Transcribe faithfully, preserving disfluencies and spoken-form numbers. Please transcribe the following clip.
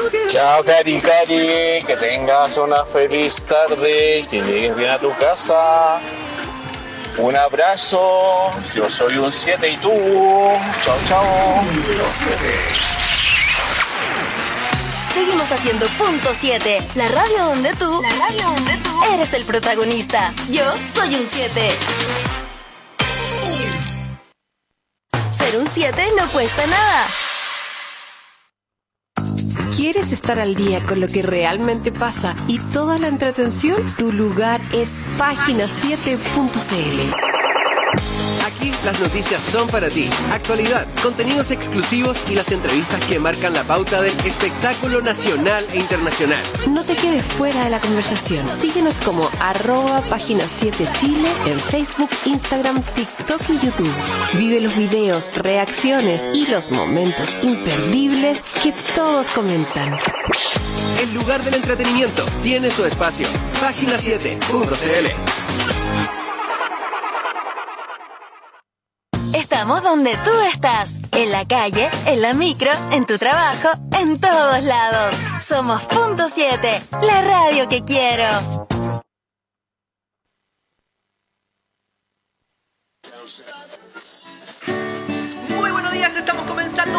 Chao, Cari, Cari, que tengas una feliz tarde, que llegues bien a tu casa. Un abrazo, yo soy un siete y tú. Chao, chao. Seguimos haciendo punto siete, la radio donde tú, la radio donde tú eres el protagonista. Yo soy un siete. Ser un siete no cuesta nada. ¿Quieres estar al día con lo que realmente pasa y toda la entretención? Tu lugar es página siete punto c l. Aquí las noticias son para ti. Actualidad, contenidos exclusivos y las entrevistas que marcan la pauta del espectáculo nacional e internacional. No te quedes fuera de la conversación. Síguenos como arroba página siete Chile en Facebook, Instagram, TikTok y YouTube. Vive los videos, reacciones y los momentos imperdibles que todos comentan. El lugar del entretenimiento tiene su espacio. página siete punto c l. Estamos donde tú estás, en la calle, en la micro, en tu trabajo, en todos lados. Somos punto siete, la radio que quiero.